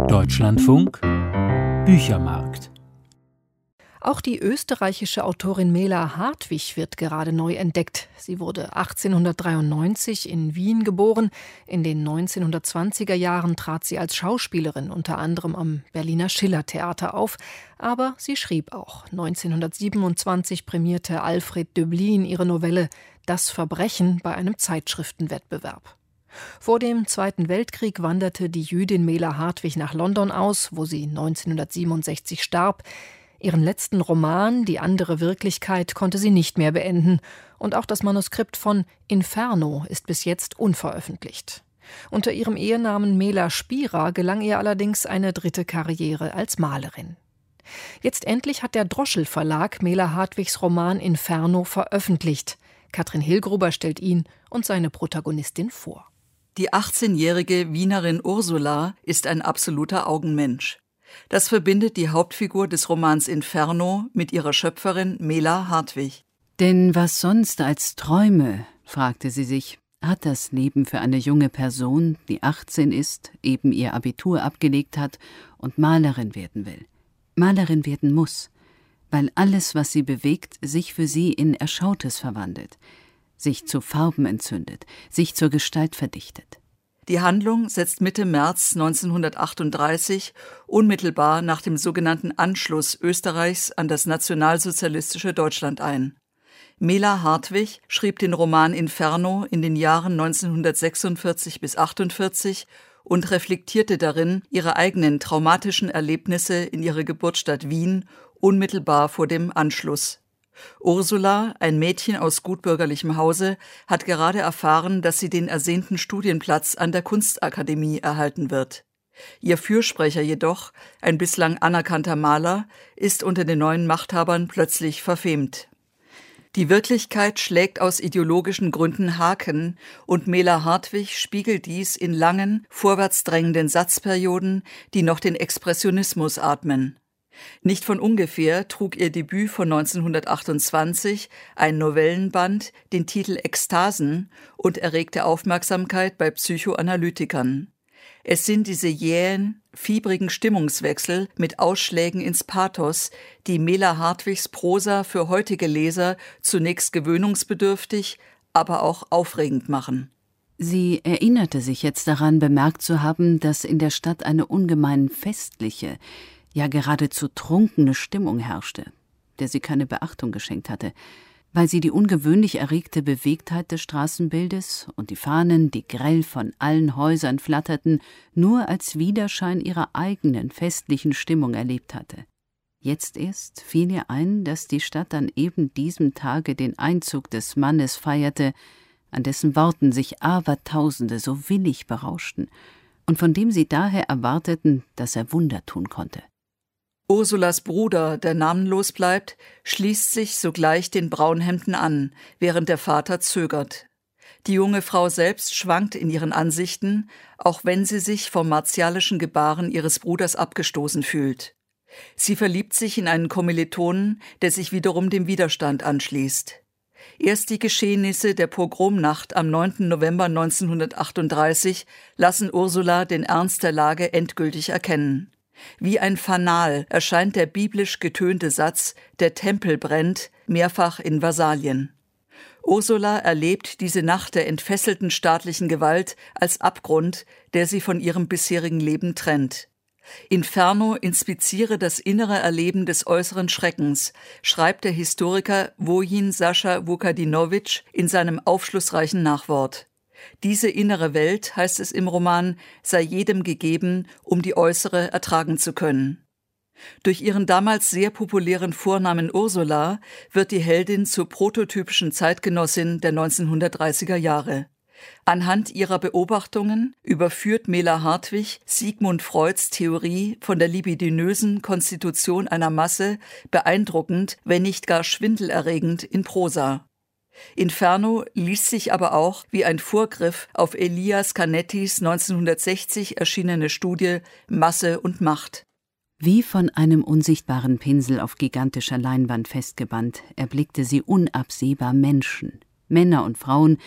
Deutschlandfunk Büchermarkt. Auch die österreichische Autorin Mela Hartwig wird gerade neu entdeckt. Sie wurde 1893 in Wien geboren. In den 1920er Jahren trat sie als Schauspielerin unter anderem am Berliner Schillertheater auf. Aber sie schrieb auch. 1927 prämierte Alfred Döblin ihre Novelle »Das Verbrechen« bei einem Zeitschriftenwettbewerb. Vor dem Zweiten Weltkrieg wanderte die Jüdin Mela Hartwig nach London aus, wo sie 1967 starb. Ihren letzten Roman, Die andere Wirklichkeit, konnte sie nicht mehr beenden. Und auch das Manuskript von Inferno ist bis jetzt unveröffentlicht. Unter ihrem Ehenamen Mela Spira gelang ihr allerdings eine dritte Karriere als Malerin. Jetzt endlich hat der Droschel Verlag Mela Hartwigs Roman Inferno veröffentlicht. Katrin Hillgruber stellt ihn und seine Protagonistin vor. Die 18-jährige Wienerin Ursula ist ein absoluter Augenmensch. Das verbindet die Hauptfigur des Romans Inferno mit ihrer Schöpferin Mela Hartwig. Denn was sonst als Träume, fragte sie sich, hat das Leben für eine junge Person, die 18 ist, eben ihr Abitur abgelegt hat und Malerin werden will. Malerin werden muss, weil alles, was sie bewegt, sich für sie in Erschautes verwandelt, sich zu Farben entzündet, sich zur Gestalt verdichtet. Die Handlung setzt Mitte März 1938, unmittelbar nach dem sogenannten Anschluss Österreichs an das nationalsozialistische Deutschland ein. Mela Hartwig schrieb den Roman Inferno in den Jahren 1946 bis 1948 und reflektierte darin ihre eigenen traumatischen Erlebnisse in ihrer Geburtsstadt Wien unmittelbar vor dem Anschluss. Ursula, ein Mädchen aus gutbürgerlichem Hause, hat gerade erfahren, dass sie den ersehnten Studienplatz an der Kunstakademie erhalten wird. Ihr Fürsprecher jedoch, ein bislang anerkannter Maler, ist unter den neuen Machthabern plötzlich verfemt. Die Wirklichkeit schlägt aus ideologischen Gründen Haken und Mela Hartwig spiegelt dies in langen, vorwärtsdrängenden Satzperioden, die noch den Expressionismus atmen. Nicht von ungefähr trug ihr Debüt von 1928, ein Novellenband, den Titel Ekstasen und erregte Aufmerksamkeit bei Psychoanalytikern. Es sind diese jähen, fiebrigen Stimmungswechsel mit Ausschlägen ins Pathos, die Mela Hartwigs Prosa für heutige Leser zunächst gewöhnungsbedürftig, aber auch aufregend machen. Sie erinnerte sich jetzt daran, bemerkt zu haben, dass in der Stadt eine ungemein festliche, ja geradezu trunkene Stimmung herrschte, der sie keine Beachtung geschenkt hatte, weil sie die ungewöhnlich erregte Bewegtheit des Straßenbildes und die Fahnen, die grell von allen Häusern flatterten, nur als Widerschein ihrer eigenen festlichen Stimmung erlebt hatte. Jetzt erst fiel ihr ein, dass die Stadt an eben diesem Tage den Einzug des Mannes feierte, an dessen Worten sich Abertausende so willig berauschten und von dem sie daher erwarteten, dass er Wunder tun konnte. Ursulas Bruder, der namenlos bleibt, schließt sich sogleich den Braunhemden an, während der Vater zögert. Die junge Frau selbst schwankt in ihren Ansichten, auch wenn sie sich vom martialischen Gebaren ihres Bruders abgestoßen fühlt. Sie verliebt sich in einen Kommilitonen, der sich wiederum dem Widerstand anschließt. Erst die Geschehnisse der Pogromnacht am 9. November 1938 lassen Ursula den Ernst der Lage endgültig erkennen. Wie ein Fanal erscheint der biblisch getönte Satz, der Tempel brennt, mehrfach in Versalien. Ursula erlebt diese Nacht der entfesselten staatlichen Gewalt als Abgrund, der sie von ihrem bisherigen Leben trennt. Inferno inspiziere das innere Erleben des äußeren Schreckens, schreibt der Historiker Wojin Sascha Vukadinowitsch in seinem aufschlussreichen Nachwort. Diese innere Welt, heißt es im Roman, sei jedem gegeben, um die äußere ertragen zu können. Durch ihren damals sehr populären Vornamen Ursula wird die Heldin zur prototypischen Zeitgenossin der 1930er Jahre. Anhand ihrer Beobachtungen überführt Mela Hartwig Sigmund Freuds Theorie von der libidinösen Konstitution einer Masse beeindruckend, wenn nicht gar schwindelerregend in Prosa. Inferno liest sich aber auch wie ein Vorgriff auf Elias Canettis 1960 erschienene Studie Masse und Macht. Wie von einem unsichtbaren Pinsel auf gigantischer Leinwand festgebannt, erblickte sie unabsehbar Menschen, Männer und Frauen,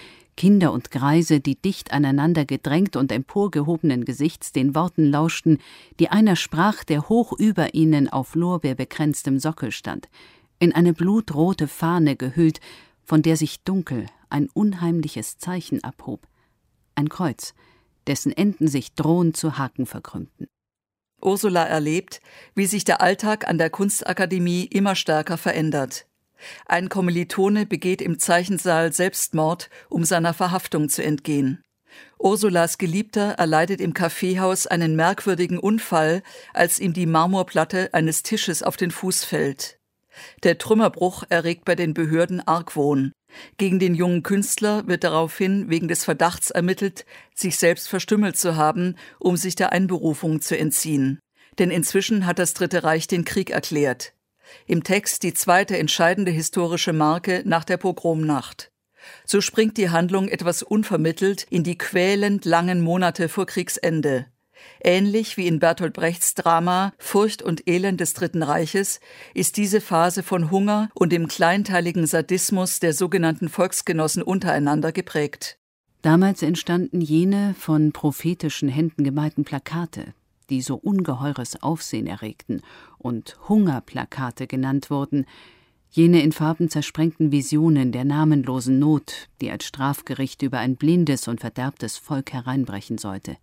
Kinder und Greise, die dicht aneinander gedrängt und emporgehobenen Gesichts den Worten lauschten, die einer sprach, der hoch über ihnen auf lorbeerbekränztem Sockel stand, in eine blutrote Fahne gehüllt, von der sich dunkel ein unheimliches Zeichen abhob. Ein Kreuz, dessen Enden sich drohend zu Haken verkrümmten. Ursula erlebt, wie sich der Alltag an der Kunstakademie immer stärker verändert. Ein Kommilitone begeht im Zeichensaal Selbstmord, um seiner Verhaftung zu entgehen. Ursulas Geliebter erleidet im Kaffeehaus einen merkwürdigen Unfall, als ihm die Marmorplatte eines Tisches auf den Fuß fällt. Der Trümmerbruch erregt bei den Behörden Argwohn. Gegen den jungen Künstler wird daraufhin wegen des Verdachts ermittelt, sich selbst verstümmelt zu haben, um sich der Einberufung zu entziehen. Denn inzwischen hat das Dritte Reich den Krieg erklärt. Im Text die zweite entscheidende historische Marke nach der Pogromnacht. So springt die Handlung etwas unvermittelt in die quälend langen Monate vor Kriegsende. Ähnlich wie in Bertolt Brechts Drama Furcht und Elend des Dritten Reiches ist diese Phase von Hunger und dem kleinteiligen Sadismus der sogenannten Volksgenossen untereinander geprägt. Damals entstanden jene von prophetischen Händen gemalten Plakate, die so ungeheures Aufsehen erregten und Hungerplakate genannt wurden, jene in Farben zersprengten Visionen der namenlosen Not, die als Strafgericht über ein blindes und verderbtes Volk hereinbrechen sollte.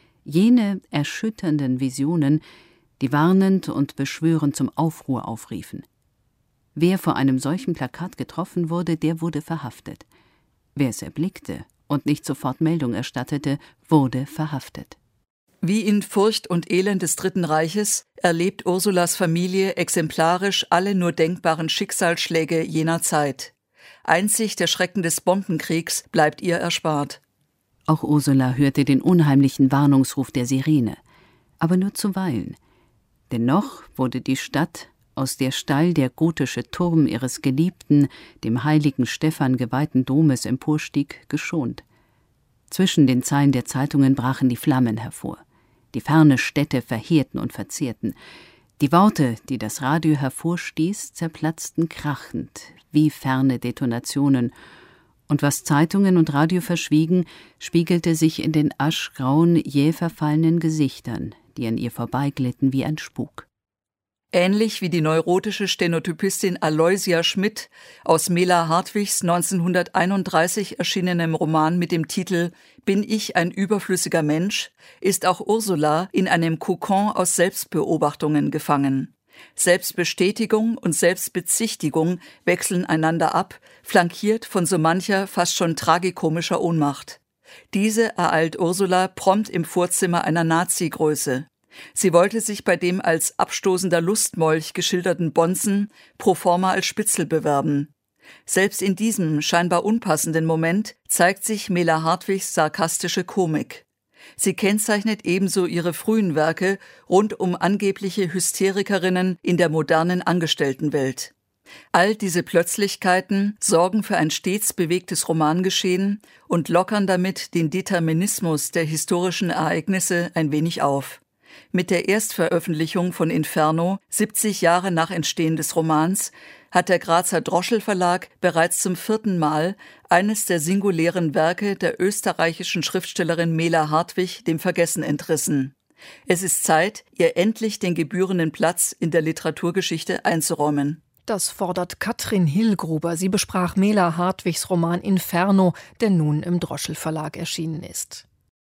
Jene erschütternden Visionen, die warnend und beschwörend zum Aufruhr aufriefen. Wer vor einem solchen Plakat getroffen wurde, der wurde verhaftet. Wer es erblickte und nicht sofort Meldung erstattete, wurde verhaftet. Wie in Furcht und Elend des Dritten Reiches erlebt Ursulas Familie exemplarisch alle nur denkbaren Schicksalsschläge jener Zeit. Einzig der Schrecken des Bombenkriegs bleibt ihr erspart. Auch Ursula hörte den unheimlichen Warnungsruf der Sirene, aber nur zuweilen. Denn noch wurde die Stadt, aus der steil der gotische Turm ihres geliebten, dem heiligen Stephan geweihten Domes emporstieg, geschont. Zwischen den Zeilen der Zeitungen brachen die Flammen hervor. Die ferne Städte verheerten und verzehrten. Die Worte, die das Radio hervorstieß, zerplatzten krachend, wie ferne Detonationen. Und was Zeitungen und Radio verschwiegen, spiegelte sich in den aschgrauen, jäh verfallenen Gesichtern, die an ihr vorbeiglitten wie ein Spuk. Ähnlich wie die neurotische Stenotypistin Aloysia Schmidt aus Mela Hartwigs 1931 erschienenem Roman mit dem Titel »Bin ich ein überflüssiger Mensch?« ist auch Ursula in einem Kokon aus Selbstbeobachtungen gefangen. Selbstbestätigung und Selbstbezichtigung wechseln einander ab, flankiert von so mancher fast schon tragikomischer Ohnmacht. Diese ereilt Ursula prompt im Vorzimmer einer Nazi-Größe. Sie wollte sich bei dem als abstoßender Lustmolch geschilderten Bonzen pro forma als Spitzel bewerben. Selbst in diesem scheinbar unpassenden Moment zeigt sich Mela Hartwigs sarkastische Komik. Sie kennzeichnet ebenso ihre frühen Werke rund um angebliche Hysterikerinnen in der modernen Angestelltenwelt. All diese Plötzlichkeiten sorgen für ein stets bewegtes Romangeschehen und lockern damit den Determinismus der historischen Ereignisse ein wenig auf. Mit der Erstveröffentlichung von Inferno, 70 Jahre nach Entstehen des Romans, hat der Grazer Droschel Verlag bereits zum 4. Mal eines der singulären Werke der österreichischen Schriftstellerin Mela Hartwig dem Vergessen entrissen. Es ist Zeit, ihr endlich den gebührenden Platz in der Literaturgeschichte einzuräumen. Das fordert Katrin Hillgruber. Sie besprach Mela Hartwigs Roman Inferno, der nun im Droschel Verlag erschienen ist.